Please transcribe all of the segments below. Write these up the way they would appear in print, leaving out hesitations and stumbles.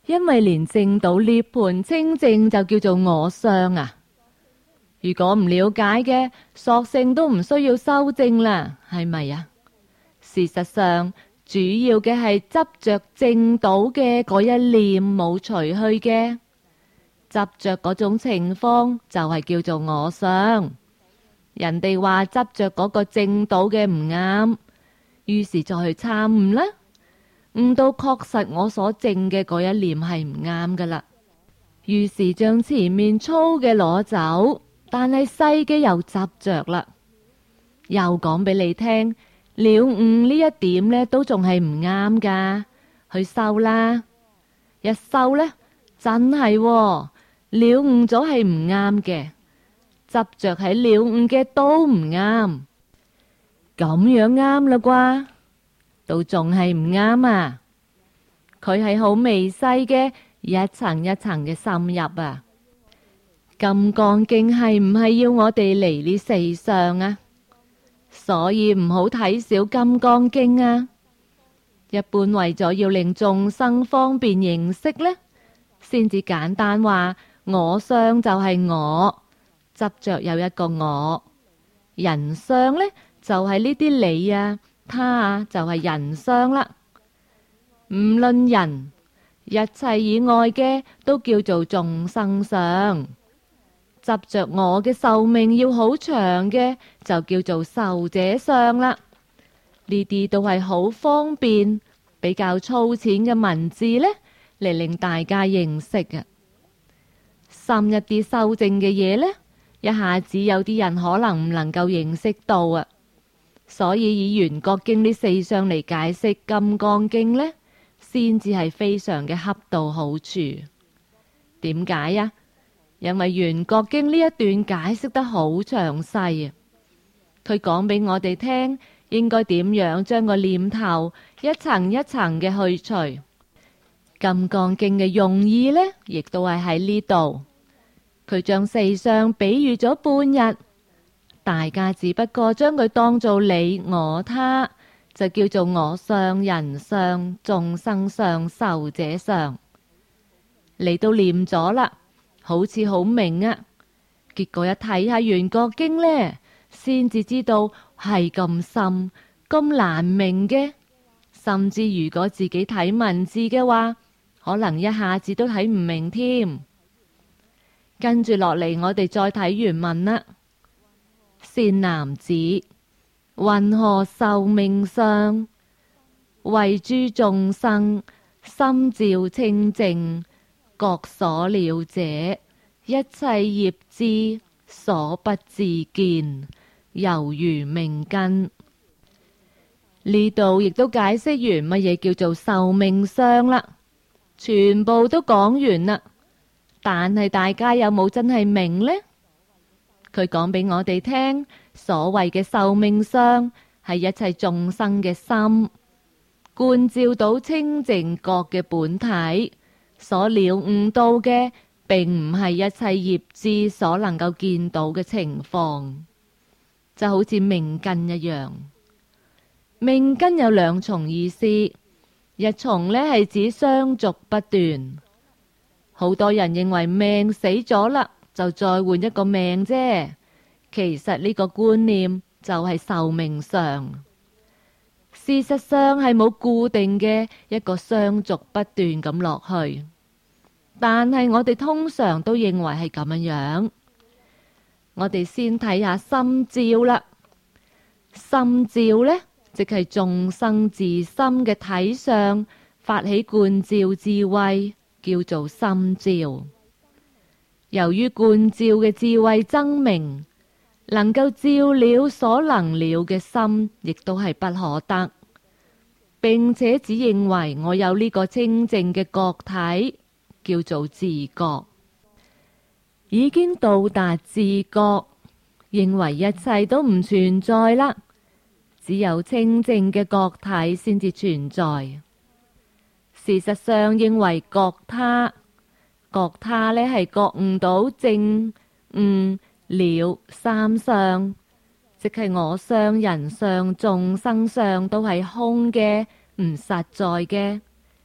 因為連證到涅槃清淨就叫做我相啊。如果唔了解嘅，索性都唔需要修正啦，係咪啊？事實上，主要嘅係執着證到嘅嗰一念冇除去嘅，執着嗰種情況就係叫做我相。人哋話執着嗰個證到嘅唔啱，於是再去參悟啦，悟到確實我所證嘅嗰一念係唔啱噶啦，於是將前面粗嘅攞走，但係細嘅又執着啦，又講俾你聽，了悟呢一點呢都仲係唔啱噶，去修啦，一修呢，真係了悟咗係唔啱嘅，執着喺了悟嘅都唔啱，咁樣啱啦啩？都仲係唔啱啊！佢係好微細嘅一層一層嘅滲入啊！金剛經係唔係要我哋離呢四相啊？所以唔好睇小金剛經啊！一般為咗要令眾生方便認識呢，先至簡單話我相就係我，執着有一個我，人相呢，就係呢啲你啊他啊，就係人相啦。唔論人，一切以外嘅都叫做眾生相。執着我嘅壽命要好長嘅，就叫做壽者相啦。呢啲都係好方便，比較粗淺嘅文字呢，嚟令大家認識嘅。深一啲修正嘅嘢呢，一下子有啲人可能唔能夠認識到啊。所以以圓覺經呢四相嚟解釋金剛經呢，先至係非常嘅恰到好處。點解啊？因為圓覺經呢一段解釋得好詳細啊，佢講俾我哋聽應該點樣將個念頭一層一層嘅去除。金剛經嘅用意呢，亦都係喺呢度。佢將四相比喻咗半日，大家只不過將佢當做你我他，就叫做我相、人相、眾生相、壽者相。你都念咗啦，好似好明啊，結果一睇下圓覺經呢，先至知道係咁深咁難明嘅，甚至如果自己睇文字嘅話，可能一下子都睇唔明添。跟住落嚟，我哋再睇原文啦。善男子，云何壽命相？為諸眾生心照清淨，覺所了者，一切業支所不自見，猶如命根。呢度亦都解釋完乜嘢叫做壽命相啦，全部都講完啦。但係大家有冇真係明呢？佢講俾我哋聽，所謂嘅壽命相係一切眾生嘅心觀照到清淨覺嘅本體，所了悟到嘅並唔係一切業支所能夠見到嘅情況，就好似命根一樣。命根有兩重意思，一重呢係指相續不斷。好多人認為命死咗啦，就再換一個命啫。其實呢個觀念就係壽命相。事實上係冇固定嘅一個相續不斷咁落去，但係我哋通常都認為係咁樣。我哋先睇下心照啦。心照呢，即係眾生自心嘅體相發起觀照智慧，叫做心照。由於觀照嘅智慧爭明，能夠照了所能了嘅心，亦都係不可得，並且只認為我有呢個清淨嘅覺體，叫做自覺。已經到達自覺，認為一切都唔存在啦，只有清淨嘅覺體先至存在。事實上認為覺他，覺他呢係覺悟到證悟了三相，即係我相、人相、眾生相都係空嘅，唔實在嘅。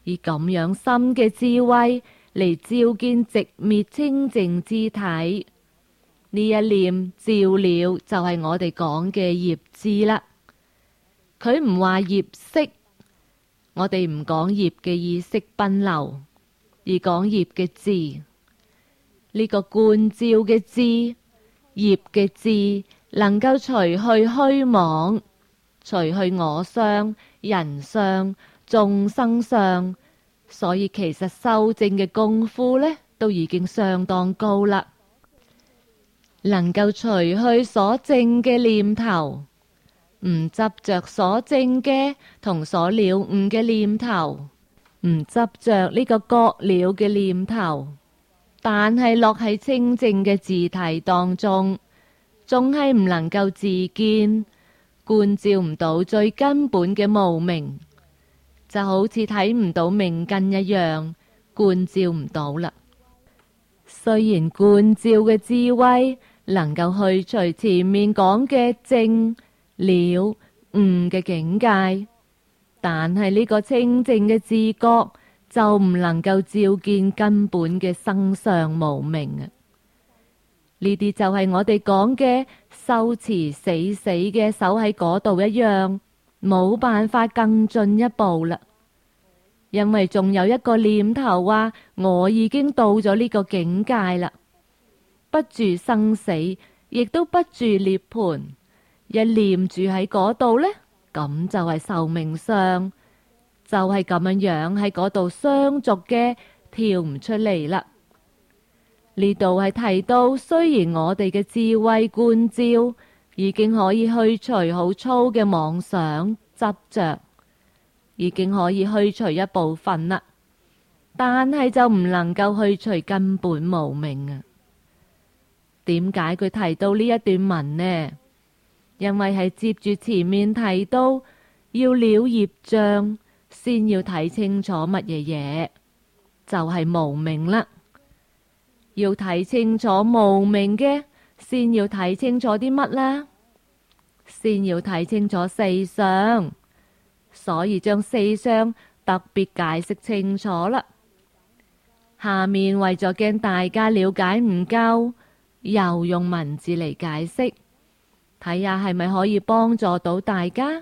以咁樣深嘅智慧嚟照見寂滅清淨之體，呢一念照了就係我哋講嘅業智啦。佢唔話業識，我哋唔講業嘅意識奔流，而講業嘅智。呢個觀照嘅智，業嘅智，能夠除去虛妄，除去我相、人相、眾生相，所以其實修證嘅功夫呢，都已經相當高啦。能夠除去所證嘅念頭，唔執着所證嘅同所了悟嘅念頭，唔執着呢個覺了嘅念頭，但係落喺清淨嘅自體當中，仲係唔能夠自見，觀照唔到最根本嘅無明，就好似睇唔到命根一樣，觀照唔到啦。雖然觀照嘅智慧能夠去除前面講嘅證了悟嘅境界，但係呢個清淨嘅自覺就唔能夠照見根本嘅生相無明啊！呢啲就係我哋講嘅修持死死嘅守喺嗰度一樣，冇辦法更進一步啦。因為仲有一個念頭話我已經到咗呢個境界啦，不住生死，亦都不住涅槃，一念住喺嗰度呢，咁就係壽命相，就係咁樣喺嗰度相續嘅跳唔出嚟啦。呢度係提到，雖然我哋嘅智慧觀照已經可以去除好粗嘅妄想執着，已經可以去除一部分啦，但係就唔能夠去除根本無明啊。點解佢提到呢一段文呢？因為係接住前面提到要了業障，先要睇清楚乜嘢嘢，就係無明啦。要睇清楚無明嘅，先要睇清楚啲乜啦？先要睇清楚四相，所以將四相特別解釋清楚啦。下面為咗驚大家了解唔夠，又用文字嚟解釋，睇下係咪可以幫助到大家。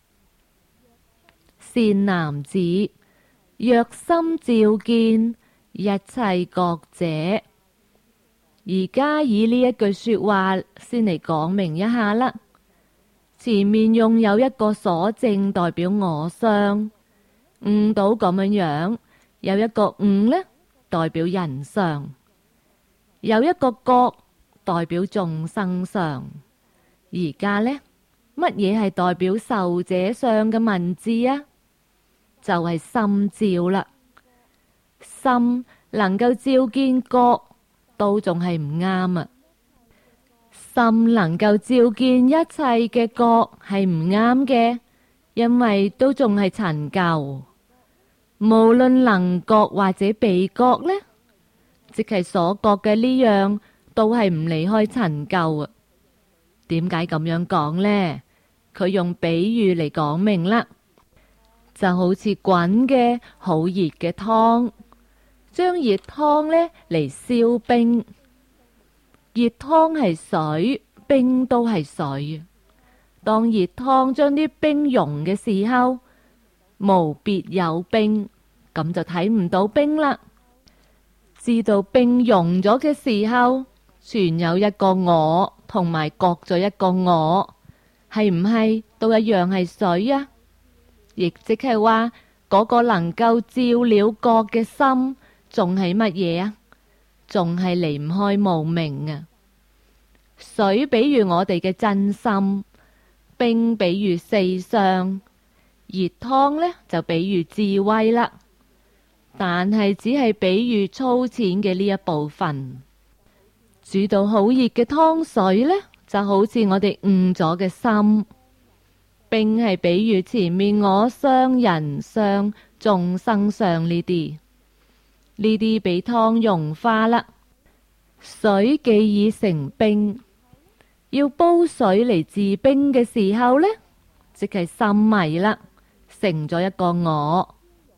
善男子，若心照見一切覺者，而家以呢一句說話先嚟講明一下啦。前面用有一個所證代表我相，悟到咁樣，有一個悟呢代表人相，有一個覺代表眾生相。而家呢，乜嘢係代表受者相嘅文字啊？就係心照啦。心能夠照見覺，都仲係唔啱啊！心能夠照見一切嘅覺係唔啱嘅，因為都仲係陳舊。無論能覺或者被覺呢，即係所覺嘅呢樣，都係唔離開陳舊啊。點解咁樣講呢？佢用比喻嚟講明啦，就好似滾嘅好熱嘅湯，將熱湯呢嚟燒冰。熱湯係水，冰都係水。當熱湯將啲冰溶嘅時候，無別有冰，咁就睇唔到冰啦。知道冰溶咗嘅時候，存有一個我，同埋覺咗一個我，係唔係都一樣係水啊？亦即係話嗰個能夠照了覺嘅心，仲係乜嘢啊？仲係離唔開無明啊！水比喻我哋嘅真心，冰比喻四相，熱湯呢就比喻智慧啦。但係只係比喻粗淺嘅呢一部分。煮到好熱嘅湯水呢，就好似我哋悟咗嘅心。冰係比喻前面我相、人相、眾生相呢啲，呢啲被湯融化啦。水既已成冰，要煲水嚟治冰嘅時候呢，即係心迷啦，成咗一個我。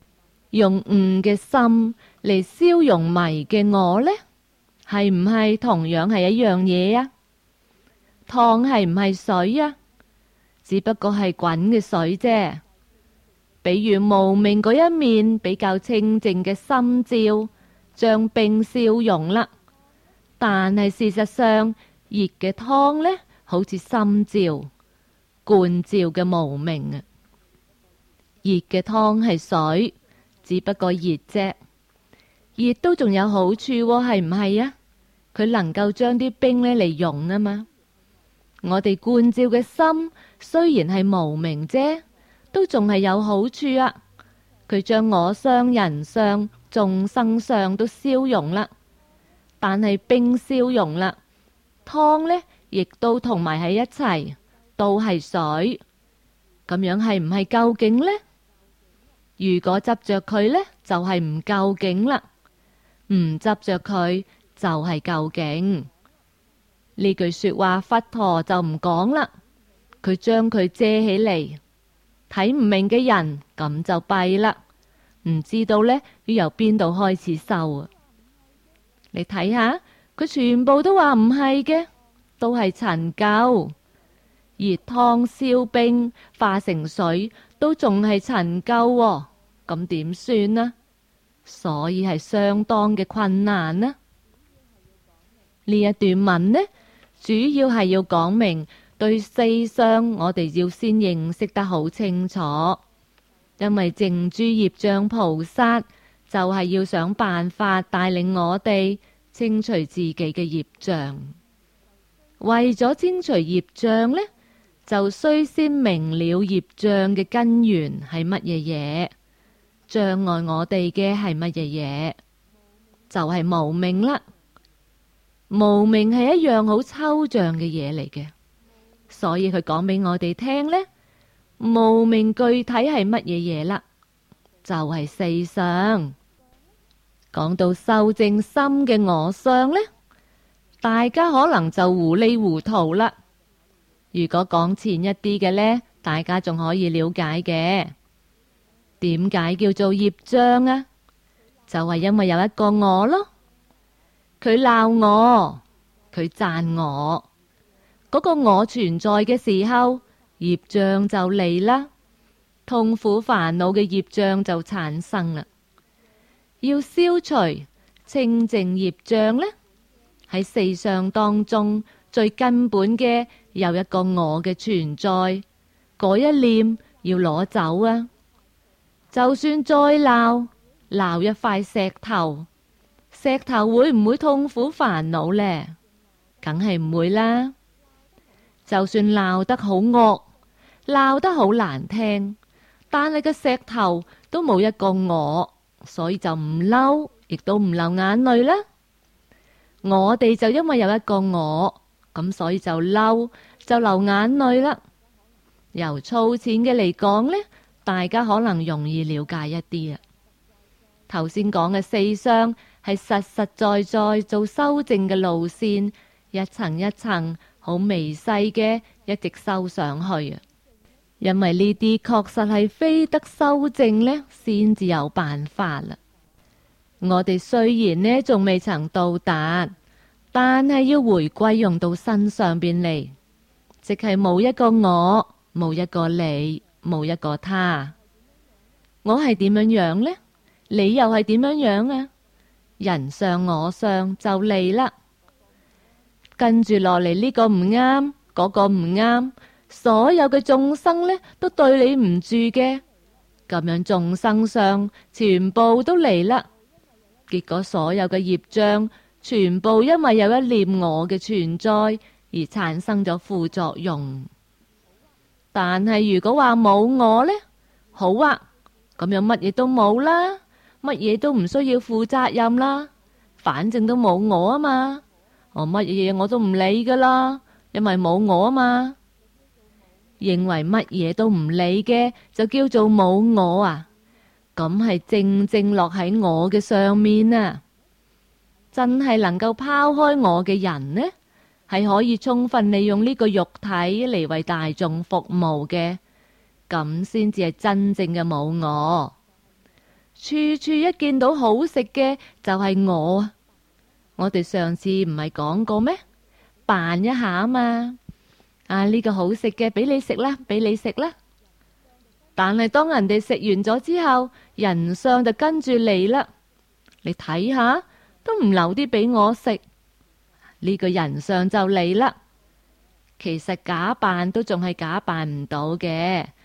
用悟嘅心嚟消融迷嘅我呢？係唔係同樣係一樣嘢啊？湯係唔係水啊？只不過係滾嘅水啫。比如無明嗰一面比較清淨嘅心照，將冰消融啦。但係事實上，熱嘅湯呢，好似心照、觀照嘅無明啊。熱嘅湯係水，只不過熱啫。熱都仲有好處喎，係唔係啊？佢能夠將啲冰呢嚟溶啊嘛。我哋觀照嘅心雖然係無明啫，都仲係有好處啊。佢將我相、人相、眾生相都消融啦。但係冰消融啦，湯呢亦都同埋喺一齊，都係水。咁樣係唔係究竟呢？如果執着佢呢，就係唔究竟啦；唔執着佢就係究竟。呢句說話佛陀就唔講啦，佢將佢遮起嚟，睇唔明嘅人咁就弊啦，唔知道呢要由邊度開始修啊。你睇下，佢全部都話唔係嘅，都係陳舊。熱湯燒冰化成水，都仲係陳舊喎，咁點算啊？所以係相當嘅困難啊。呢一段文呢，主要係要講明對四相，我哋要先認識得好清楚，因為靜珠業障菩薩就係要想辦法帶領我哋清除自己嘅業障。為咗清除業障呢，就須先明了業障嘅根源係乜嘢嘢，障礙我哋嘅係乜嘢嘢，就係無明啦。無明係一樣好抽象嘅嘢嚟嘅，所以佢講俾我哋聽呢，無明具體係乜嘢嘢啦，就係四相。講到修正心嘅我相呢，大家可能就糊裏糊塗啦。如果講前一啲嘅呢，大家仲可以了解嘅。點解叫做業障啊？就係因為有一個我咯，佢鬧我，佢讚我，嗰個我存在嘅時候，業障就嚟啦，痛苦煩惱嘅業障就產生啦。要消除清淨業障呢，喺四相當中最根本嘅有一個我嘅存在，嗰一念要攞走啊！就算再鬧一塊石頭，石頭會唔會痛苦煩惱呢？梗係唔會啦。就算鬧得好惡，鬧得好難聽，但係個石頭都冇一個我，所以就唔嬲，亦都唔流眼淚啦。我哋就因為有一個我，咁所以就嬲，就流眼淚啦。由粗淺嘅嚟講呢，大家可能容易了解一啲啊。頭先講嘅四相係實實在在做修正嘅路線，一層一層好微細嘅，一直修上去啊。因為呢啲確實係非得修正呢，先至有辦法啦。我哋雖然呢仲未曾到達，但係要回歸用到身上邊嚟，即係冇一個我，冇一個你，冇一個他。我係點樣樣呢？你又係點樣樣啊？人相我相就嚟啦，跟住落嚟呢個唔啱，嗰個唔啱。所有嘅眾生呢，都對你唔住嘅，咁樣眾生相全部都嚟啦。結果所有嘅業障，全部因為有一念我嘅存在而產生咗副作用。但係如果話冇我呢，好啊，咁樣乜嘢都冇啦，乜嘢都唔需要負責任啦，反正都冇我啊嘛，我乜嘢我都唔理噶啦，因為冇我啊嘛。認為乜嘢都唔理嘅就叫做冇我啊，咁係正正落喺我嘅上面啊。真係能夠拋開我嘅人呢，係可以充分利用呢個肉體嚟為大眾服務嘅，咁先至係真正嘅冇我。 處處一見到好食嘅就係我啊！我哋上次唔係講過咩？扮一下啊嘛！呢個好食嘅俾你食啦，俾你食啦。但係當人哋食完咗之後，人相就跟住嚟啦。你睇下，都唔留啲俾我食，呢個人相就嚟啦。其實假扮都仲係假扮唔到嘅，